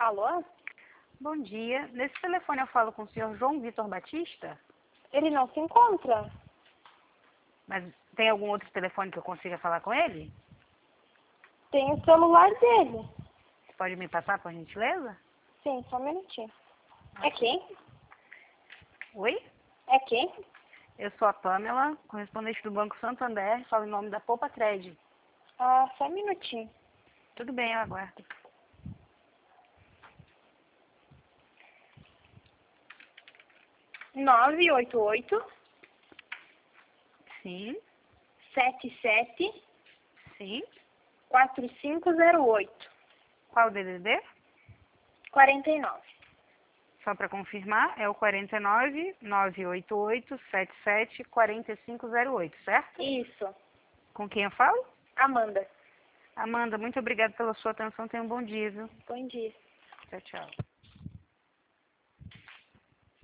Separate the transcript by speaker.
Speaker 1: Alô?
Speaker 2: Bom dia. Nesse telefone eu falo com o senhor João Vitor Batista?
Speaker 1: Ele não se encontra.
Speaker 2: Mas tem algum outro telefone que eu consiga falar com ele?
Speaker 1: Tem o celular dele.
Speaker 2: Você pode me passar, por gentileza?
Speaker 1: Sim, só um minutinho. É quem?
Speaker 2: Oi?
Speaker 1: É quem?
Speaker 2: Eu sou a Pamela, correspondente do Banco Santander, falo em nome da Poupa Cred.
Speaker 1: Ah, só um minutinho.
Speaker 2: Tudo bem, eu aguardo.
Speaker 1: Nove oito oito
Speaker 2: Sim,
Speaker 1: 77
Speaker 2: sim.
Speaker 1: 4508
Speaker 2: Qual o DDD?
Speaker 1: 49.
Speaker 2: Só para confirmar, é o 49 988 77 4508, certo?
Speaker 1: Isso.
Speaker 2: Com quem eu falo?
Speaker 1: Amanda.
Speaker 2: Amanda, muito obrigada pela sua atenção. Tenha um bom dia, viu?
Speaker 1: Bom dia.
Speaker 2: Tchau, tchau.